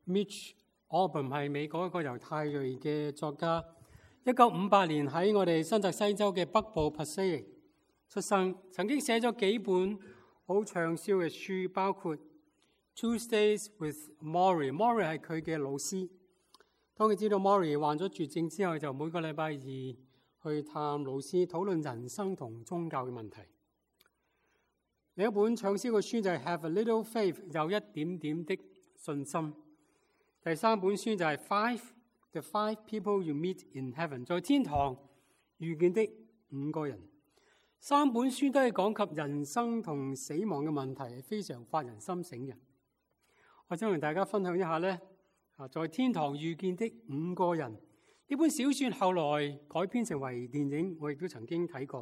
Mitch Albom 係美國一個猶太裔嘅作家。1958年喺我哋新澤西州嘅北部 Passaic 出生，曾經寫咗幾本好暢銷嘅書，包括 Tuesdays with Morrie。Morrie 係佢嘅老師。當佢知道 Morrie 患咗絕症之後，就每個禮拜二去探老師，討論人生同宗教嘅問題。另一本暢銷嘅書就係 Have a Little Faith， 有一點點的信心。第三本書就係 The Five People You Meet in Heaven， 在天堂遇見的5個人。三本書都係講及人生同死亡嘅問題，係非常發人深省嘅。我想同大家分享一下呢，在天堂遇見的5個人呢本小說後來改編成為電影，我亦都曾經睇過。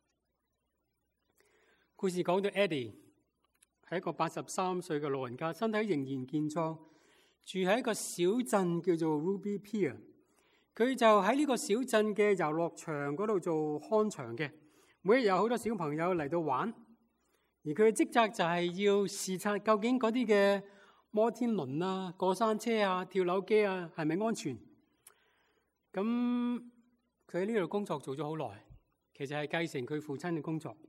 故事講到 Eddie 係一個83歲嘅老人家，身體仍然健壯，住喺一個小鎮叫做 Ruby Pier。佢就喺呢個小鎮嘅遊樂場嗰度做看場嘅，每日有好多小朋友嚟到玩，而佢嘅職責就係要視察究竟嗰啲嘅摩天輪啊、過山車啊、跳樓機啊係咪安全。咁佢喺呢度工作做咗好耐，其實係繼承佢父親嘅工作。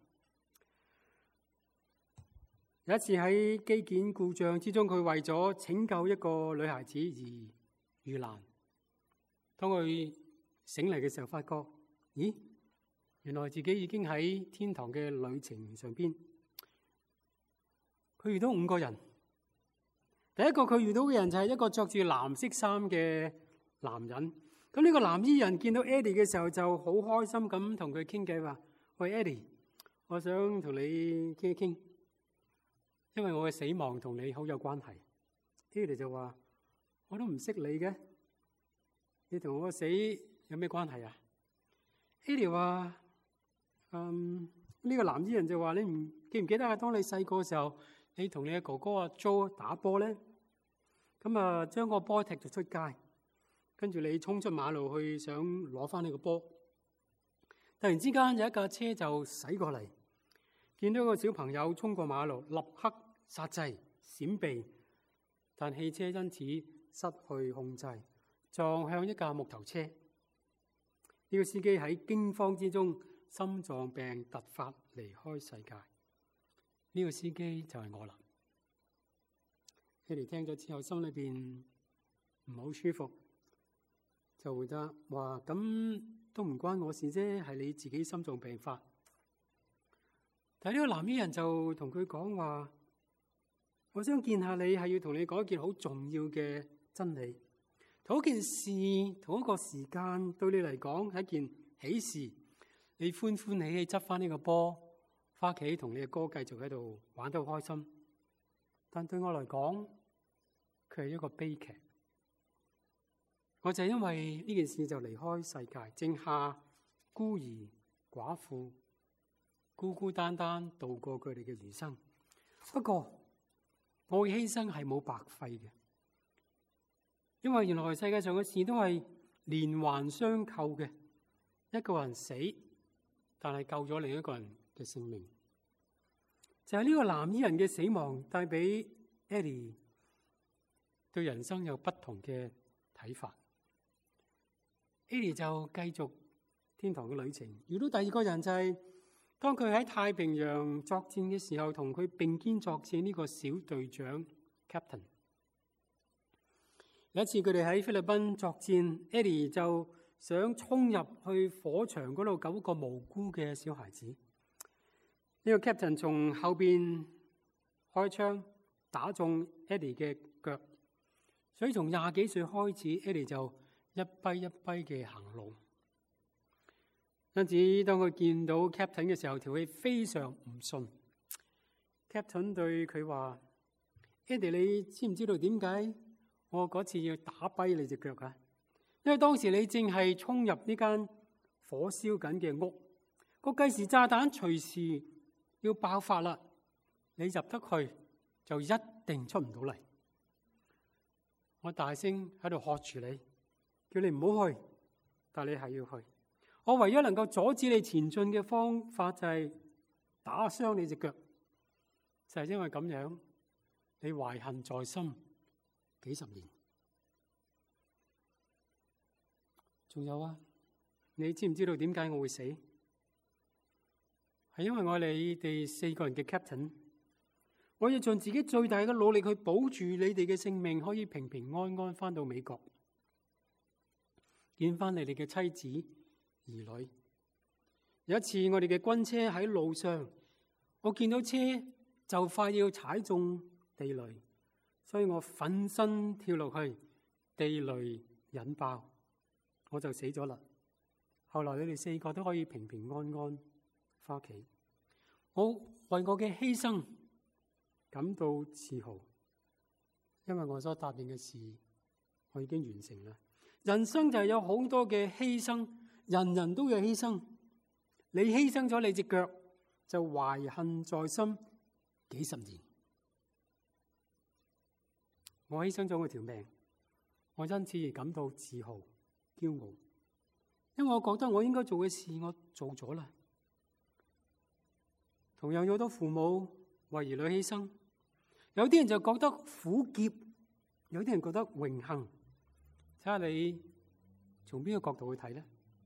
有一次喺機件故障之中，佢為咗拯救一個女孩子而遇難。當佢醒嚟嘅時候，發覺，咦，原來自己已經喺天堂嘅旅程上邊。佢遇到5個人。第一個佢遇到嘅人就係一個着住藍色衫嘅男人。咁呢個藍衣人見到 Eddie 嘅時候就好開心咁同佢傾偈，話：喂 Eddie， 我想同你傾一傾。因為我嘅死亡同你好有關係。Eddie 就話：我都唔識你嘅，你同我死有咩關係啊？ Eddie 話：呢個藍衣人就話：你記唔記得啊？當你細個嘅時候，你同你嘅哥哥阿 Joe 打波咧，咁啊將個波踢咗出街，跟住你衝出馬路去想攞翻呢個波，突然之間有一架車就駛過嚟。見到個小朋友衝過馬路，立刻剎掣閃避，但汽車因此失去控制，撞向一架木頭車。呢個司機喺驚慌之中，心臟病突發離開世界。呢個司機就係我啦。佢哋聽咗之後，心裏邊唔好舒服，就回答話：咁都唔關我事啫，係你自己心臟病發。但係呢個藍衣人就同佢講話：我想見下你，係要同你講一件好重要嘅真理。同一件事，同一個時間，對你嚟講係一件喜事。你歡歡喜喜執翻呢個波，翻屋企同你嘅哥繼續喺度玩得好開心。但對我嚟講，佢係一個悲劇。我就因為呢件事就離開世界，剩下孤兒寡婦，孤孤單單度過佢哋嘅餘生。不過我嘅犧牲係冇白費嘅，因為原來世界上嘅事都係連環相扣嘅。一個人死，但係救咗另一個人嘅性命。就係呢個藍衣人嘅死亡帶俾 Eddie 對人生有不同嘅睇法。Eddie 就繼續天堂嘅旅程。遇到第二個人就係當佢喺太平洋作戰嘅時候，同佢並肩作戰呢個小隊長 Captain。有一次佢哋喺菲律賓作戰， Eddie 就想衝入去火場嗰度救一個無辜嘅小孩子。呢個 Captain 從後邊開槍打中 Eddie 嘅腳，所以從20幾歲開始 Eddie 就一跛一跛嘅行路。因此當佢見到 Captain 嘅時候，條氣非常唔順。Captain 對佢話： Eddie， 你知唔知道點解我嗰次要打跛你隻腳啊？因為當時你正係衝入呢間火燒緊嘅屋，個計時炸彈隨時要爆發啦，你入得去就一定出唔到嚟。我大聲喺度喝住你，叫你唔好去，但你係要去。我唯一能夠阻止你前進嘅方法就係打傷你隻腳，就係因為咁樣，你懷恨在心幾十年。 仲有啊，你知唔知道點解我會死？係因為我係你哋4個人嘅 captain， 我要盡自己最大嘅努力去保住你哋嘅性命，可以平平安安翻到美國，見翻你哋嘅妻子兒女。有一次我哋嘅軍車喺路上，我見到車就快要踩中地雷，所以我奮身跳落去，地雷引爆，我就死咗啦。後來你哋4個都可以平平安安翻屋企。我為我嘅犧牲感到自豪，因為我所答應嘅事我已經完成啦。人生就係有好多嘅犧牲，人人都有犧牲。你犧牲咗你隻腳，就懷恨在心幾十年。我犧牲咗我條命，我因此而感到自豪、驕傲，因為我覺得我應該做嘅事我做咗啦。同樣有好多父母為兒女犧牲，有啲人就覺得苦澀，有啲人覺得榮幸。睇下你從邊個角度去睇呢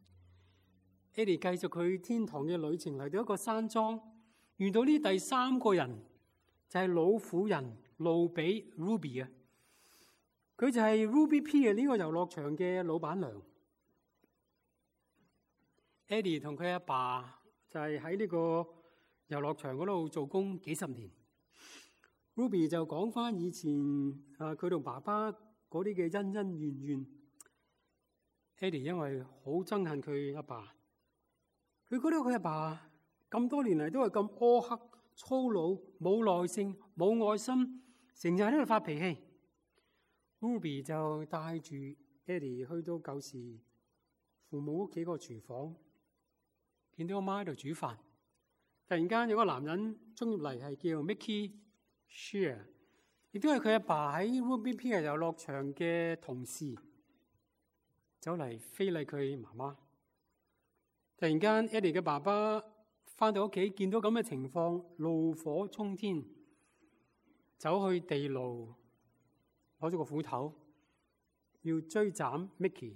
？Eddie 繼續佢天堂嘅旅程，嚟到一個山莊，遇到呢第3個人，就係老婦人路比 Ruby 啊。佢就係 Ruby P 呢個遊樂場嘅老闆娘。Eddie 同佢阿爸就係喺呢個遊樂場嗰度做工幾十年。Ruby 就講翻以前佢同爸爸嗰啲嘅恩恩怨怨。Eddie 因為好憎恨佢阿爸，佢覺得佢阿爸咁多年嚟都係咁苛刻、粗魯、冇耐性、冇愛心，成日喺度發脾氣。Ruby 就帶住 Eddie 去到舊時父母屋企個廚房，見到阿媽喺度煮飯。突然間有個男人衝入嚟，係叫 Mickey Shear， 亦都係佢阿爸喺 Ruby Pier 遊樂場嘅同事，走嚟非禮佢媽媽。突然間 Eddie 嘅爸爸翻到屋企，見到咁嘅情況，怒火衝天，走去地牢攞咗個斧頭，要追斬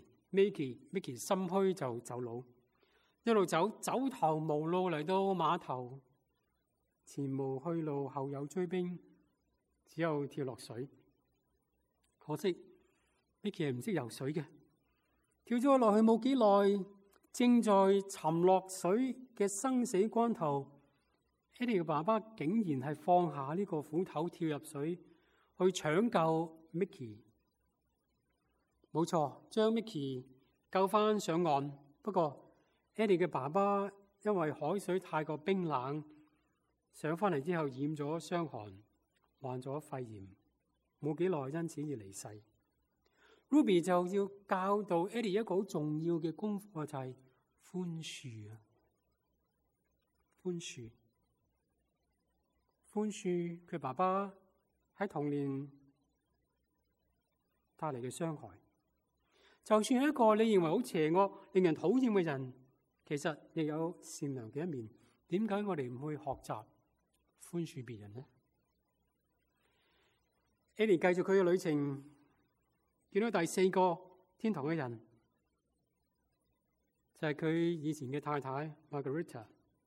Mickey 心虛就走佬，一路走投無路，嚟到碼頭，前無去路，後有追兵，只有跳落水。可惜 Mickey 係唔識游水嘅，跳咗落去冇幾耐，正在沉落水嘅生死關頭， Eddie 嘅爸爸竟然係放下呢個斧頭跳入水去搶救 Mickey。 冇錯，將 Mickey 救翻上岸。不過 Eddie 嘅爸爸因為海水太過冰冷，上翻嚟之後染咗傷寒，患咗肺炎，冇幾耐因此而離世。Ruby 就要教導 Eddie 一個好重要嘅功課，就係寬恕啊！寬恕佢爸爸喺童年帶嚟嘅傷害。就算係一個你認為好邪惡、令人討厭嘅人，其實亦有善良嘅一面。點解我哋唔去學習寬恕別人呢？ Eddie 繼續佢嘅旅程，見到第4個天堂嘅人，就係佢以前嘅太太 Margarita。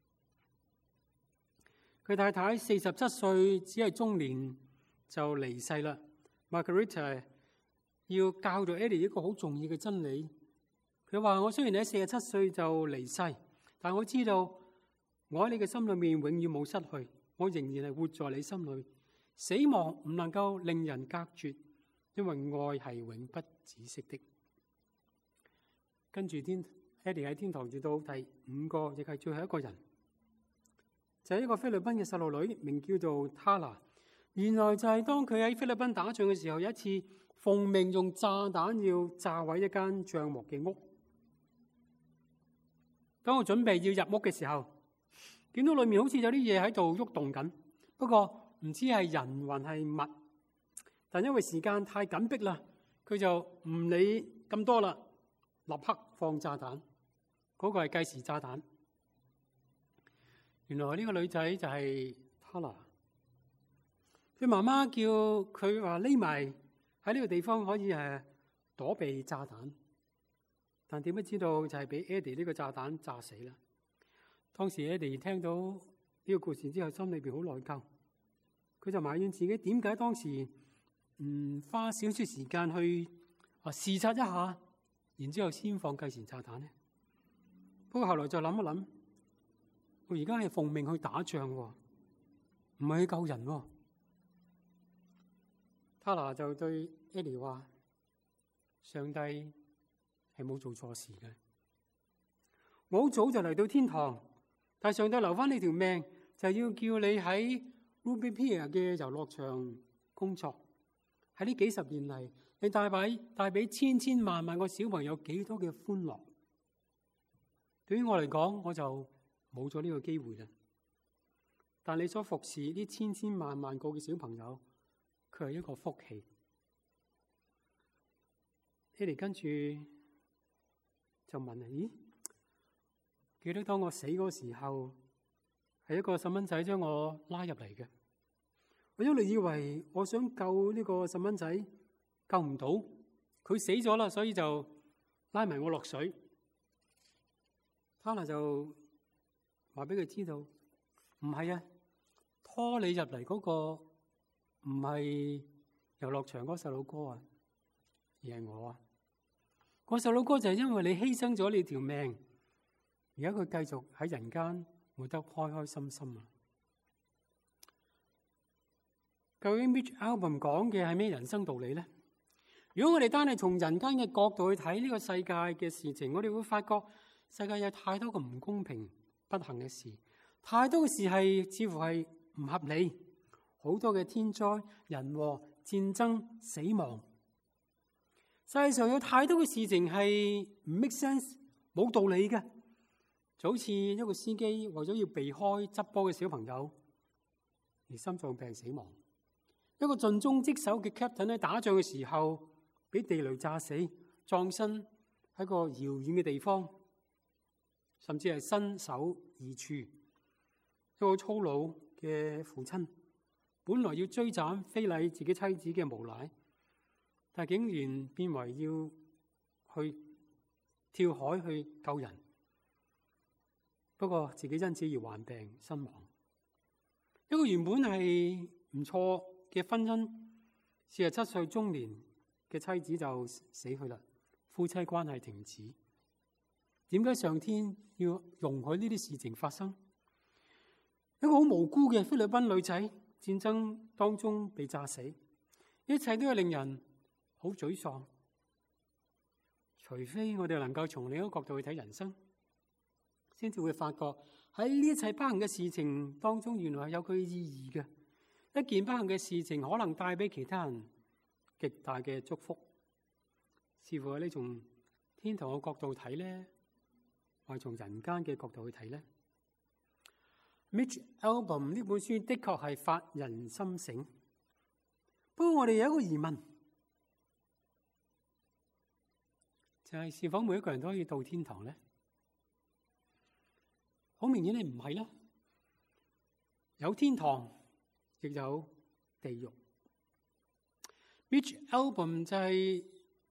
佢太太47歲，只係中年就離世啦。Margarita 要教導 Eddie 一個好重要嘅真理。佢話：我雖然喺47歲就離世，但我知道我喺你嘅心裏面永遠冇失去，我仍然係活在你心裏。死亡唔能夠令人隔絕，因為愛係永不止息的。跟住Eddie 喺天堂遇到第5個，亦係最後一個人，就係一個菲律賓嘅細路女，名叫做 Tala。 原來就係當佢喺菲律賓打仗嘅時候，有一次奉命用炸彈要炸毀一間帳幕嘅屋。當我準備要入屋嘅時候，見到裏面好似有啲嘢喺度喐動緊，不過唔知係人還係物。但因為時間太緊迫啦，佢就唔理咁多啦，立刻放炸彈。嗰個係計時炸彈。原來呢個女仔就係 Tala。佢媽媽叫佢話匿埋喺呢個地方可以躲避炸彈， 但點不知道就係俾 Eddie 呢個炸彈炸死啦。當時 Eddie 聽到呢個故事之後，心裏邊好內疚，佢就埋怨自己點解當時唔花少少時間去視察一下，然之後先放計時炸彈呢？不過後來再諗一諗，我而家係奉命去打仗喎，唔係去救人喎。Tara 就對 Eddie 話：上帝係冇做錯事嘅，我好早就嚟到天堂，但係上帝留翻你條命，就要叫你喺 Ruby Pier 嘅遊樂場工作。喺呢幾十年嚟，你帶俾千千萬萬個小朋友幾多嘅歡樂。對於我嚟講，我就冇咗呢個機會啦。但你所服侍呢千千萬萬個嘅小朋友，佢係一個福氣。Eddie 跟住就問：咦，記得當我死嗰時候，係一個細蚊仔將我拉入嚟嘅。我一路以為我想救呢個細蚊仔，救唔到，佢死咗啦，所以就拉埋我落水。Tana 就話俾佢知道，唔係啊，拖你入嚟嗰個唔係遊樂場嗰細路哥啊，而係我啊。個細路哥就係因為你犧牲咗你條命，而家佢繼續喺人間活得開開心心啊！究竟 Mitch Albom 講嘅係咩人生道理呢？如果我哋單係從人間嘅角度去睇呢個世界嘅事情，我哋會發覺世界有太多個唔公平、不幸嘅事，太多嘅事係似乎係唔合理，好多嘅天災、人禍、戰爭、死亡。世界上有太多嘅事情係唔 make sense、冇道理嘅，就好似一個司機為咗要避開側波嘅小朋友而心臟病死亡，一個盡忠職守嘅 captain 喺打仗嘅時候俾地雷炸死，葬身喺個遙遠嘅地方，甚至係身首異處。一個粗魯嘅父親本來要追斬非禮自己妻子嘅無賴，但竟然變為要去跳海去救人，不過自己因此而患病身亡。一個原本係唔錯嘅婚姻，47歲中年嘅妻子就死去啦，夫妻關係停止。點解上天要容許呢啲事情發生？一個好無辜嘅菲律賓女仔戰爭當中被炸死，一切都係令人好沮喪。除非我哋能夠從另一個角度去睇人生，先至會發覺喺呢一切不幸嘅事情當中，原來係有佢意義嘅。一件不幸嘅事情可能帶俾其他人極大嘅祝福。視乎你從天堂嘅角度睇咧，或從人間嘅角度去睇咧。Mitch Albom 呢本書的確係發人深省。不過我哋有一個疑問，就係是否每一個人都可以到天堂咧？好明顯你唔係啦。有天堂，亦有地獄。Mitch Albom 就係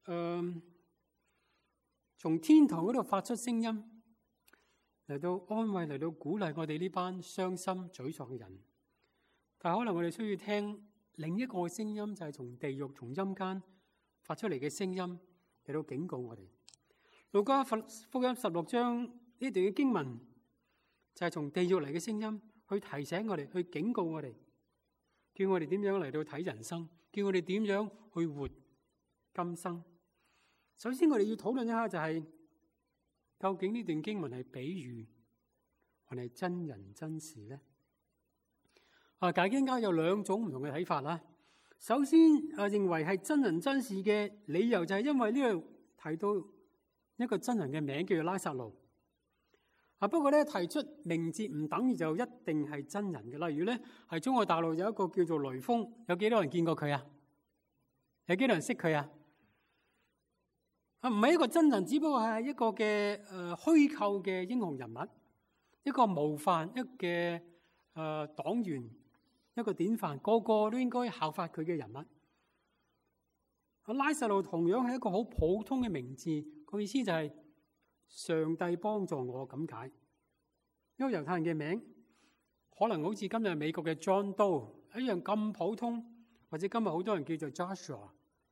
從天堂嗰度發出聲音，嚟到安慰、嚟到鼓勵我哋呢班傷心沮喪嘅人。但可能我哋需要聽另一個聲音，就係從地獄、從陰間發出嚟嘅聲音，嚟到警告我哋。路加福音16章呢段嘅經文，就係從地獄嚟嘅聲音，去提醒我哋，去警告我哋，叫我哋點樣嚟到睇人生，叫我哋點樣去活今生。首先我哋要討論一下，就係究竟呢段經文係比喻還係真人真事咧？解經家有兩種唔同嘅睇法啦。首先認為係真人真事嘅理由，就係因為呢度提到一個真人嘅名叫做拉撒路。不過咧，提出名字唔等於就一定係真人嘅。例如咧，係中國大陸有一個叫做雷鋒，有幾多人見過佢啊？有幾多人識佢啊？唔係一個真人，只不過係一個嘅虛構嘅英雄人物，一個模範，一個黨員，一個典範，個個都應該效法佢嘅人物。拉撒路同樣係一個好普通嘅名字，個意思就係上帝幫助我咁解。因為猶太人嘅名可能好似今日美國嘅 John Doe 一樣咁普通，或者今日好多人叫做 Joshua。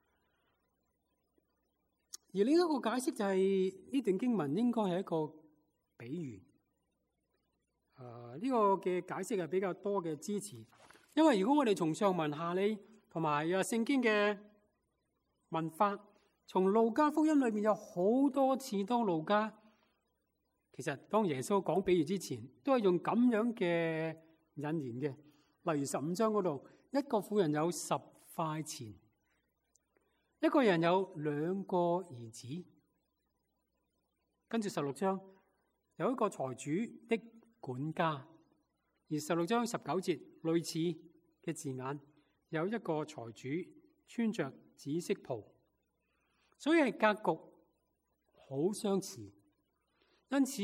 而另一個解釋就係呢段經文應該係一個比喻。呢個嘅解釋係比較多嘅支持，因為如果我哋從上文下理同埋聖經嘅文法，從路加福音裏面有好多次當路加其實當耶穌講比喻之前，都係用咁樣嘅引言嘅。例如15章嗰度，一個婦人有10塊錢，一個人有2個兒子。跟住16章有一個財主的管家，而16章19節類似嘅字眼，有一個財主穿着紫色袍，所以係格局好相似。因此，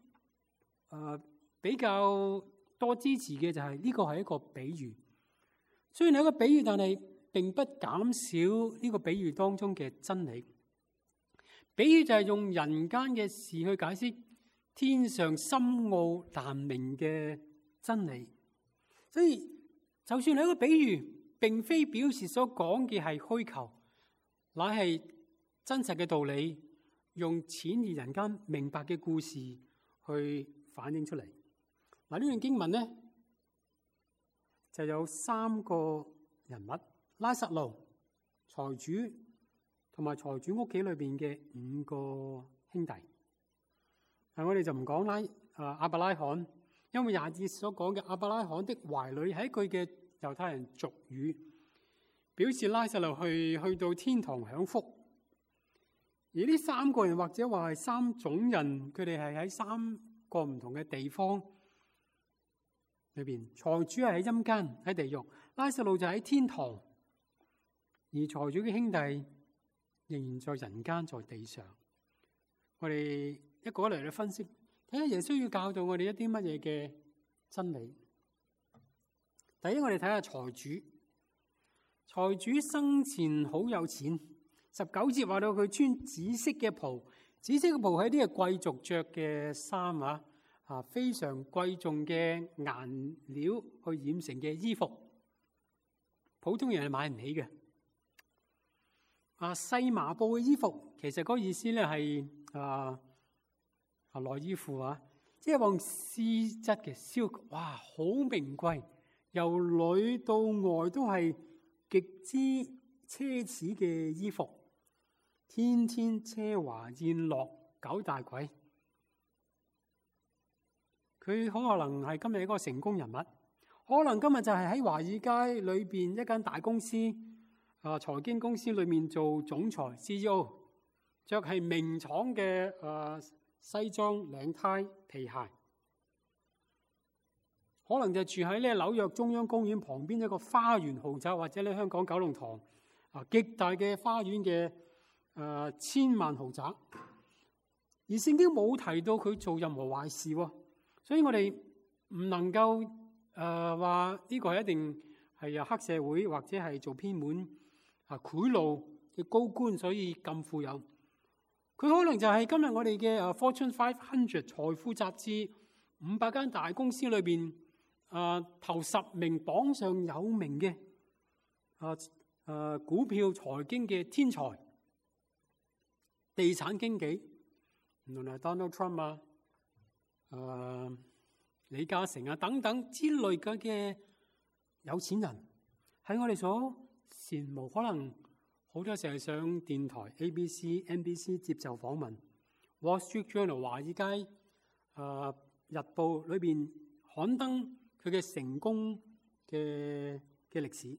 比較多支持嘅就係呢個係一個比喻。雖然係一個比喻，但係並不減少呢個比喻當中嘅真理。比喻就係用人間嘅事去解釋天上深奧難明嘅真理。所以，就算係一個比喻，並非表示所講嘅係虛構，乃係真實嘅道理。用淺易人間明白嘅故事去反映出嚟。嗱，呢段經文咧就有3個人物：拉撒路、財主同埋財主屋企裏邊嘅5個兄弟。但我哋就唔講亞伯拉罕，因為廿節所講嘅亞伯拉罕的懷裏係一句嘅猶太人俗語，表示拉撒路去到天堂享福。而呢3個人或者話係3種人，佢哋係喺3個唔同嘅地方裏邊。財主係喺陰間喺地獄，拉撒路就喺天堂，而財主嘅兄弟仍然在人間，在地上。我哋一個嚟分析，睇下耶穌要教導我哋一啲乜嘢嘅真理。第一，我哋睇下財主。財主生前好有錢。19節話到佢穿紫色嘅袍，紫色嘅袍係啲係貴族着嘅衫非常貴重嘅顏料去染成嘅衣服，普通人係買唔起嘅。細麻布嘅衣服，其實嗰個意思咧係內衣褲即係往絲質嘅silk，哇，好名貴，由裏到外都係極之奢侈嘅衣服。天天奢華宴樂搞大鬼，佢好可能係今日一個成功人物，可能今日就係喺華爾街裏邊一間大公司財經公司裏面做總裁 CEO， 着係名廠嘅西裝領呔皮鞋，可能就住喺咧紐約中央公園旁邊一個花園豪宅，或者咧香港九龍塘極大嘅花園嘅千萬豪宅。而聖經冇提到佢做任何壞事，所以我哋唔能夠話呢個係一定係黑社會或者係做偏門賄賂嘅高官，所以咁富有。佢可能就係今日我哋嘅Fortune 500財富雜誌500間大公司裏邊頭10名榜上有名嘅股票財經嘅天才、地產經紀，無論係 Donald Trump 李嘉誠等等之類嘅有錢人，喺我哋所羨慕。可能好多時候上電台 ABC、NBC 接受訪問， Wall Street Journal 華爾街日報裏邊刊登佢嘅成功嘅歷史。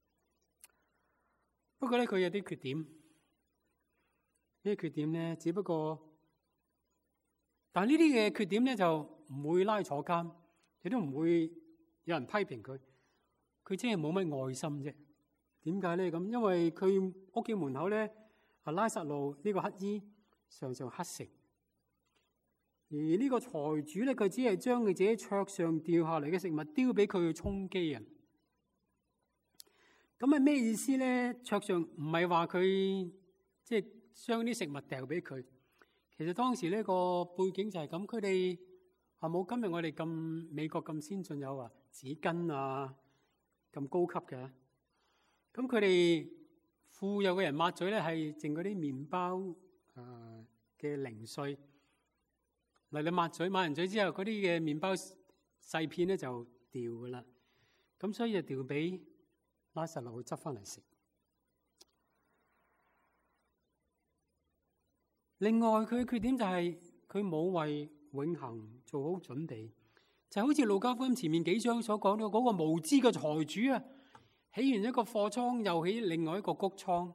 不過咧，佢有啲缺點。呢啲缺點咧，只不過，但係呢啲嘅缺點咧就唔會拉坐監，亦都唔會有人批評佢。佢真係冇乜愛心啫。點解咧咁？因為佢屋企門口咧，拉撒路呢個乞衣常常乞食，而呢個財主咧，佢只係將佢自己桌上掉下嚟嘅食物丟俾佢去充飢啊！咁係咩意思咧？桌上唔係話佢即係將啲食物掉俾佢， 其實當時呢個背景就係咁，佢哋係冇今日我哋咁美國咁先進，有話紙巾啊咁高級嘅。咁佢哋富有嘅人抹嘴咧，係剩嗰啲麵包嘅零碎。嗱，你抹完嘴之後，嗰啲嘅麵包細片咧就掉噶啦。咁所以就掉俾拉撒路去執翻嚟食。另外佢嘅缺點就係佢冇為永恆做好準備，就好似路加福音前面幾章所講到嗰個無知嘅財主啊，起完一個貨倉又起另外一個穀倉，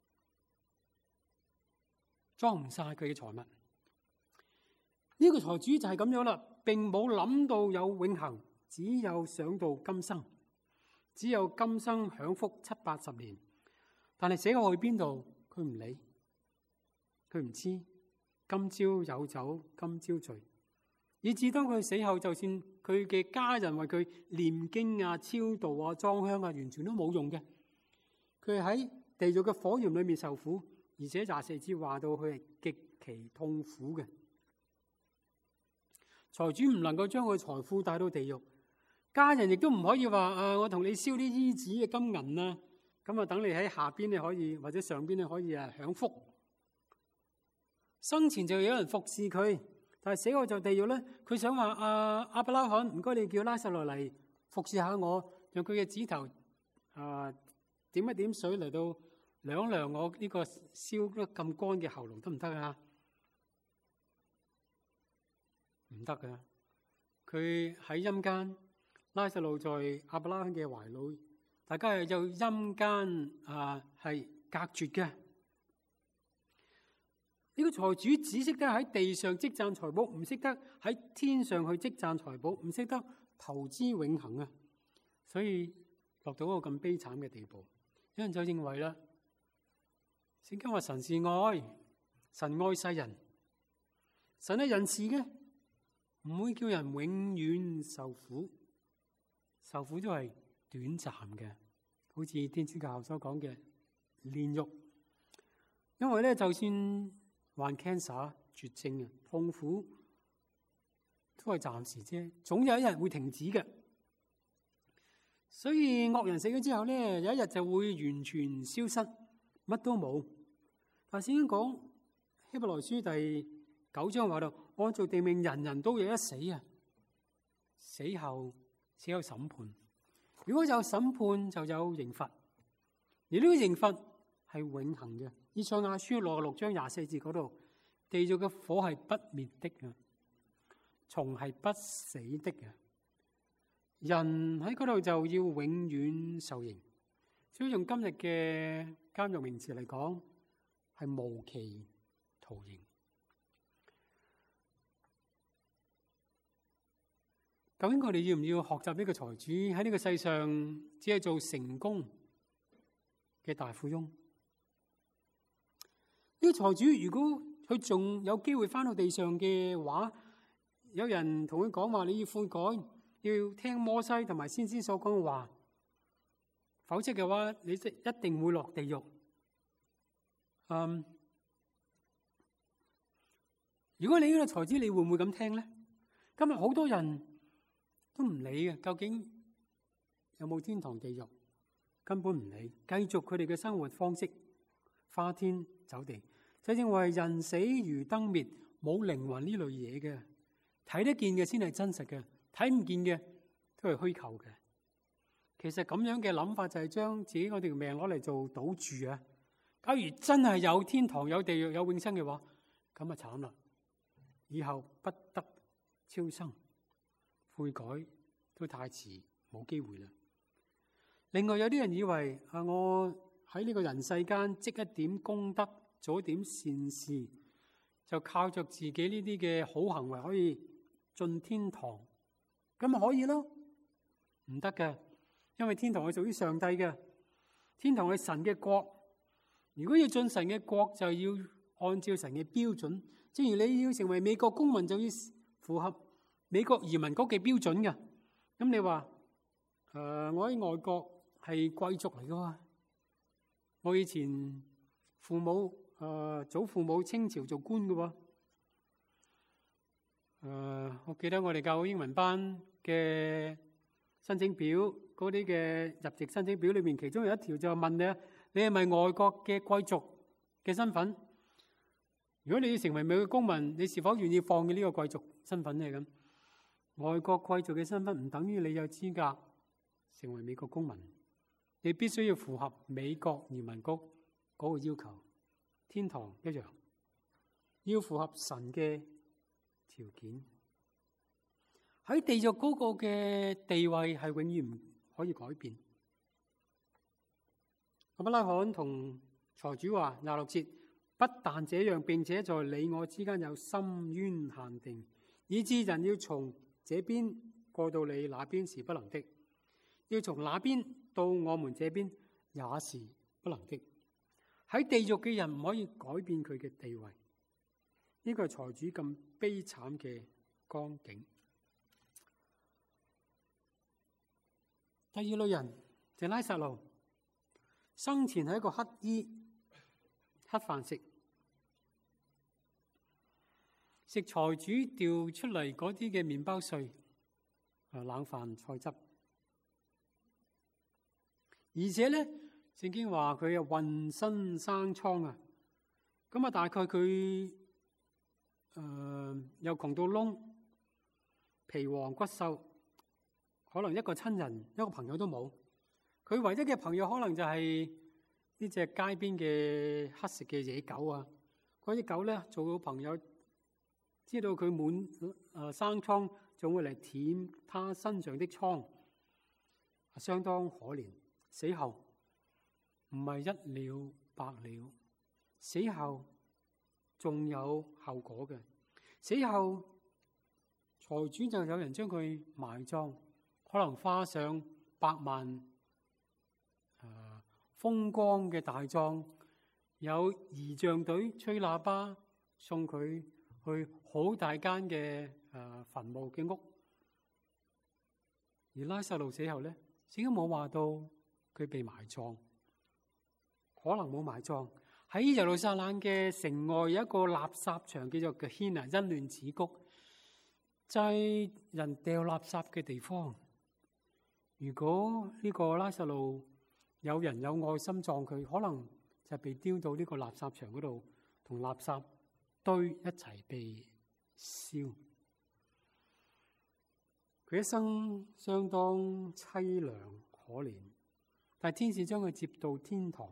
裝唔晒佢嘅財物。呢個財主就係咁樣啦，並冇諗到有永恆，只有想到今生，只有今生享福70-80年，但係寫我去邊度，佢唔理。佢唔知今朝有酒今朝醉，以至當佢死後，就算佢嘅家人為佢念經啊、超度啊、裝香啊，完全都冇用嘅。佢係喺地獄嘅火焰裏面受苦，而且24節話到佢係極其痛苦嘅。財主唔能夠將佢財富帶到地獄，家人亦都唔可以話我同你燒啲衣紙嘅金銀啊，咁啊等你喺下邊你可以或者上邊你可以享福。生前就有人服侍佢，但係死後就地獄咧。佢想話亞伯拉罕，唔該你叫拉撒路嚟服侍下我，用佢嘅指頭點一點水嚟到涼涼我呢個燒得咁乾嘅喉嚨，得唔得啊？唔得噶，佢喺陰間，拉撒路在亞伯拉罕嘅懷裏，大家係就陰間係隔絕嘅。呢個財主只識得喺地上積攢財寶，唔識得喺天上去積攢財寶，唔識得投資永恆啊！所以落到一個咁悲慘嘅地步。有人就認為啦，聖經話神是愛，神愛世人，神係仁慈嘅，唔會叫人永遠受苦，受苦都係短暫嘅，好似天主教所講嘅煉獄。因為咧，就算患 cancer 絕症啊，痛苦都係暫時啫，總有一日會停止嘅。所以惡人死咗之後咧，有一日就會完全消失，乜都冇。但係聖經講希伯來書第9章話到，按照定命，人人都有一死啊，死後只有審判。如果有審判，就有刑罰，而呢個刑罰係永恆嘅。以賽亞書66章24節嗰度，地獄嘅火係不滅的啊，蟲係不死的啊，人喺嗰度就要永遠受刑。所以用今日嘅監獄名詞嚟講，係無期徒刑。究竟我哋要唔要學習呢個財主喺呢個世上只係做成功嘅大富翁？呢個財主如果佢仲有機會翻到地上嘅話，有人同佢講話，你要悔改，要聽摩西同埋先知所講嘅話，否則嘅話你一定會落地獄。如果你呢個財主，你會唔會咁聽咧？今日好多人都唔理嘅，究竟有冇天堂地獄，根本唔理，繼續佢哋嘅生活方式，花天酒地。就認為人死如燈滅，冇靈魂呢類嘢嘅，睇得見嘅先係真實嘅，睇唔見嘅都係虛構嘅。其實咁樣嘅諗法就係將自己嗰條命攞嚟做賭注啊！假如真係有天堂、有地獄、有永生嘅話，咁啊慘啦！以後不得超生，悔改都太遲，冇機會啦。另外有啲人以為我喺呢個人世間積一點功德，做一點善事，就靠着自己呢啲嘅好行為可以進天堂，咁咪可以咯？唔得嘅，因為天堂係屬於上帝嘅，天堂係神嘅國。如果要進神嘅國，就要按照神嘅標準。正如你要成為美國公民，就要符合美國移民局嘅標準嘅。咁你話我喺外國係貴族嚟噶嘛？我以前祖父母清朝做官嘅喎， 我記得我哋教會英文班嘅申請表，嗰啲嘅入籍申請表裏面，其中有一條就問你係咪外國嘅貴族嘅身份？如果你要成為美國公民，你是否願意放棄呢個貴族身份呢？咁外國貴族嘅身份唔等於你有資格成為美國公民，你必須要符合美國移民局嗰個要求。天堂一樣，要符合神嘅條件。喺地獄嗰個嘅地位係永遠唔可以改變。亞伯拉罕同財主話26節，不但這樣，並且在你我之間有深淵限定，以致人要從這邊過到你那邊是不能的，要從那邊到我們這邊也是不能的。喺地獄嘅人唔可以改變佢嘅地位，呢個係財主咁悲慘嘅光景。第二類人就拉撒路，生前係一個乞衣，乞飯食，食財主掉出嚟嗰啲嘅麵包碎、冷飯菜汁，而且咧，聖經話佢又渾身生瘡啊！咁啊，大概佢又窮到窿，皮黃骨瘦。可能一個親人、一個朋友都冇，佢唯一嘅朋友可能就係呢隻街邊嘅乞食嘅野狗啊！嗰啲狗咧做到朋友，知道佢滿生瘡，仲會嚟舔他身上的瘡，相當可憐。死後唔係一了百了，死後仲有後果嘅。死後財主就有人將佢埋葬。可能花上100萬風光嘅大葬，有儀仗隊吹喇叭送佢去好大間嘅墳墓嘅屋。而拉撒路死後咧，聖經冇話到佢被埋葬，可能冇埋葬。喺耶路撒冷嘅城外有一個垃圾場，叫做嘅軒啊，欣嫩子谷，就係人掉垃圾嘅地方。如果呢個拉撒路有人有愛心葬佢，可能就被丟到呢個垃圾場嗰度，同垃圾堆一齊被燒。佢一生相當淒涼可憐，但係天使將佢接到天堂，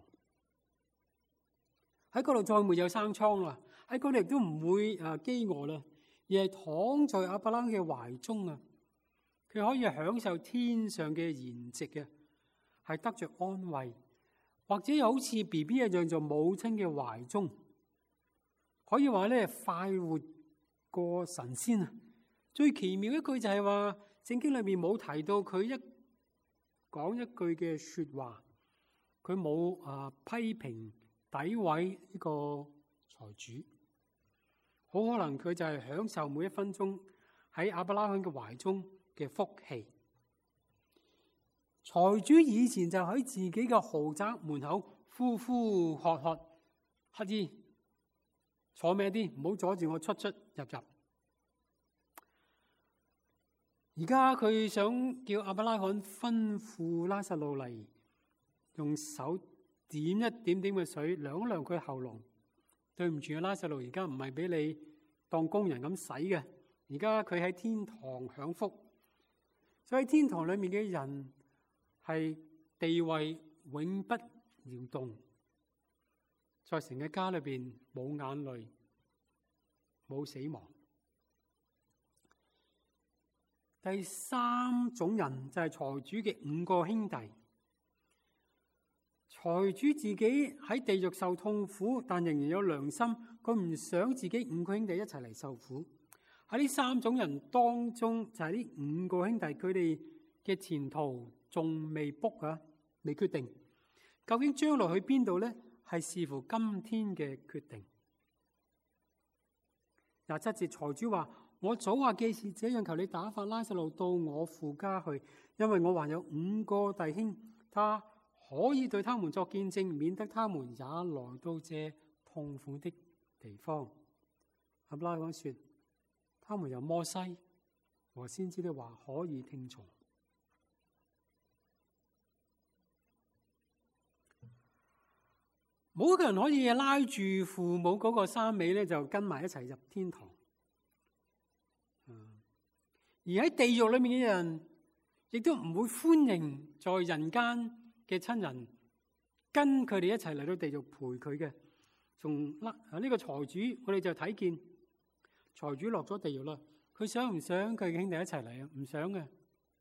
喺嗰度再沒有生瘡啦，喺嗰度亦都唔會飢餓啦，而係躺在亞伯拉罕嘅懷中啊！佢可以享受天上嘅筵席嘅，係得着安慰，或者又好似 BB 一樣在母親嘅懷中，可以話咧快活過神仙啊！最奇妙一句就係話，聖經裏面冇提到佢講一句嘅說話，佢冇批評詆毀呢個財主，好可能佢就係享受每一分鐘喺亞伯拉罕嘅懷中嘅福氣。財主以前就喺自己嘅豪宅門口呼呼喝喝，乞兒坐咩啲，唔好阻住我出出入入。而家佢想叫亞伯拉罕吩咐拉撒路嚟，用手點一點點嘅水涼一涼佢喉嚨。對唔住啊，拉撒路，而家唔係俾你當工人咁洗嘅，而家佢喺天堂享福。所以天堂裏面嘅人係地位永不搖動，在神嘅家裏邊冇眼淚，冇死亡。第三種人就係財主嘅5個兄弟。財主自己喺地獄受痛苦，但仍然有良心，佢唔想自己5個兄弟一齊嚟受苦。喺呢3種人當中，就係呢5個兄弟，佢哋嘅前途仲未卜啊，未決定。究竟將來去邊度咧？係視乎今天嘅決定。27節，財主話：我早話既是這樣，求你打發拉撒路到我父家去，因為我還有5個弟兄，他可以對他們作見證，免得他們也來到這痛苦的地方。亞伯拉罕說： 他們有摩西和先知的話可以聽從。冇一個人可以拉住父母嗰個衫尾咧，就跟埋一齊入天堂。而喺地獄裏面嘅人，亦都唔會歡迎在人間嘅親人跟佢哋一齊嚟到地獄陪佢嘅。從呢個財主，我哋就睇見財主落咗地獄啦。佢想唔想佢嘅兄弟一齊嚟啊？唔想嘅。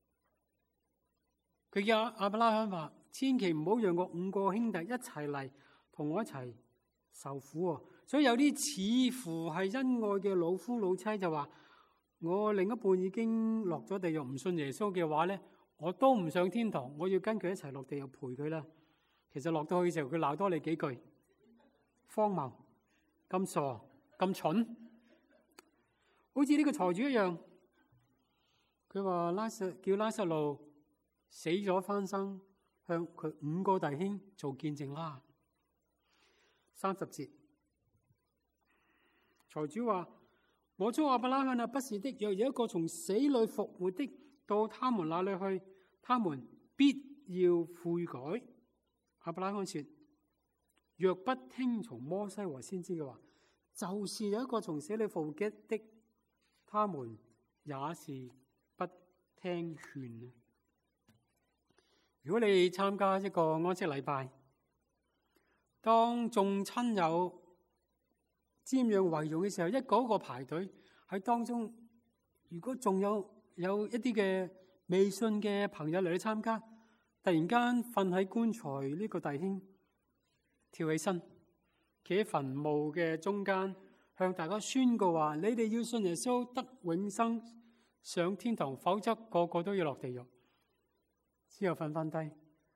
佢叫亞伯拉罕話：千祈唔好讓我5個兄弟一齊嚟同我一齊受苦。所以有啲似乎係恩愛嘅老夫老妻就話：我另一半已經落咗地獄，唔信耶穌嘅話咧，我都唔上天堂，我要跟佢一齊落地獄陪佢啦。其實落到去嘅時候，佢鬧多你幾句，荒謬，咁傻，咁蠢，好似呢個財主一樣。佢話叫拉撒路死咗翻生，向佢5個弟兄做見證啦。30節，財主話：我祝亞伯拉罕啊，不是的，若有一個從死裏復活的到他們那裏去，他們必要悔改。亞伯拉罕說：若不聽從摩西和先知嘅話，就是有一個從死裏復活的，他們也是不聽勸。如果你參加一個安息禮拜，當眾親友瞻仰遺容嘅時候，一個個排隊喺當中，如果仲有一啲嘅未信嘅朋友嚟去參加，突然間瞓喺棺材呢個弟兄跳起身，企喺墳墓嘅中間，向大家宣告話：你哋要信耶穌得永生，上天堂，否則個個都要落地獄。之後瞓翻低。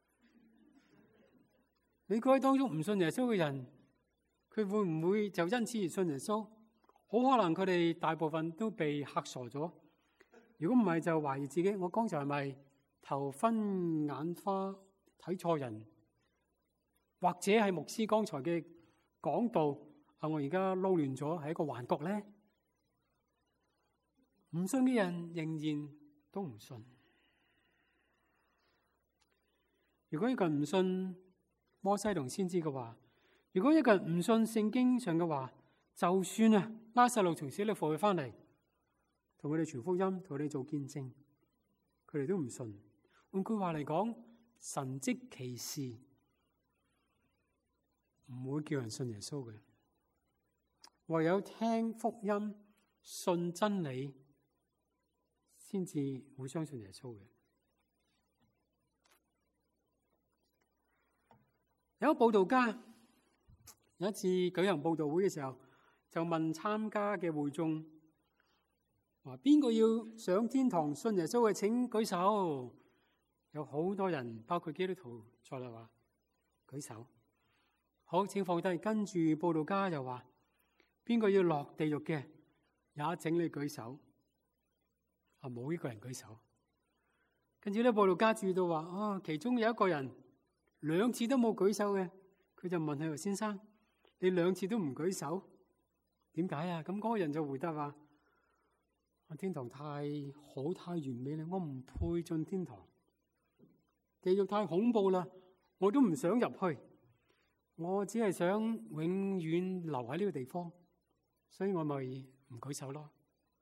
你估喺當中唔信耶穌嘅人，佢會唔會就因此而信耶穌？好可能佢哋大部分都被嚇傻咗。如果唔係，就懷疑自己，我剛才係咪頭昏眼花睇錯人，或者係牧師剛才嘅講道我而家撈亂咗，係一個幻覺咧？唔信嘅人仍然都唔信。如果一個人唔信摩西同先知嘅話，如果一個人唔信聖經上嘅話，就算拉撒路從死裏復活翻嚟，同佢哋傳福音，同佢哋做見證，佢哋都唔信。換句話嚟講，神蹟奇事唔會叫人信耶穌嘅，唯有聽福音、信真理，先至會相信耶穌嘅。有個佈道家有一次舉行佈道會嘅時候，就問參加嘅會眾話：邊個要上天堂信耶穌嘅？請舉手。有好多人，包括基督徒在內話舉手。好，請放低。跟住佈道家又話：邊個要落地獄嘅？也請你舉手。冇一個人舉手。跟住咧，佈道家注意到話：其中有一個人2次都冇舉手嘅，佢就問佢話：先生，你2次都唔舉手，點解啊？咁嗰個人就回答話：天堂太好太完美啦，我唔配進天堂。地獄太恐怖啦，我都唔想入去。我只係想永遠留喺呢個地方，所以我咪唔舉手咯。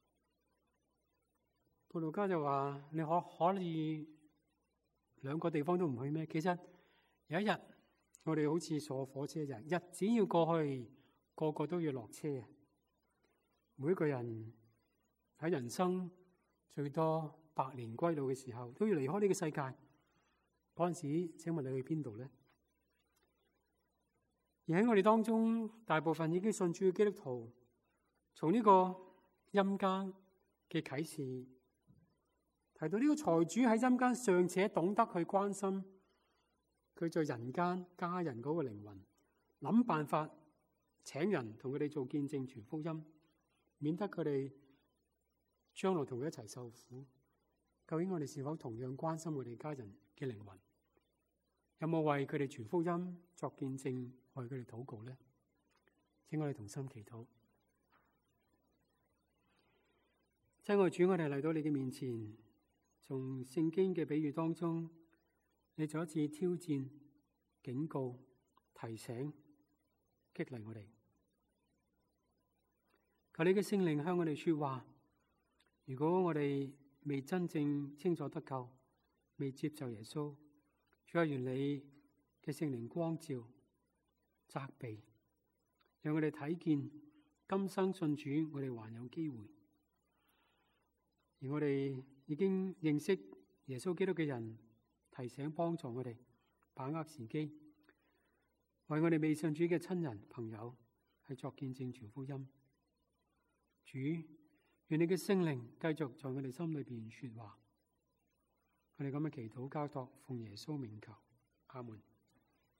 佈道家就話：你可以2個地方都唔去咩？其實有一日，我哋好似坐火車就日子要過去，個個都要落車。每一個人喺人生最多百年歸老嘅時候，都要離開呢個世界。嗰陣時，請問你去邊度咧？而喺我哋當中，大部分已經信主嘅基督徒，從呢個陰間嘅啟示提到呢個財主喺陰間尚且懂得去關心佢在人間家人嗰個靈魂，諗辦法請人同佢哋做見證傳福音，免得佢哋將來同佢一齊受苦。究竟我哋是否同樣關心我哋家人嘅靈魂？有冇為佢哋傳福音作見證，為佢哋禱告呢？請我哋同心祈禱。 親愛主，我哋嚟到你嘅面前，從聖經嘅比喻當中，你再一次挑戰、警告、提醒、激勵我哋。求你嘅聖靈向我哋說話。如果我哋未真正清楚得救，未接受耶穌，主啊，願你嘅聖靈光照、責備，讓我哋睇見今生信主，我哋還有機會。而我哋已經認識耶穌基督嘅人，提醒幫助我哋把握時機，為我哋未信主嘅親人朋友係作見證傳福音。主，願你嘅聖靈繼續在我哋心裏邊說話。我哋咁樣祈禱交託，奉耶穌名求，阿門。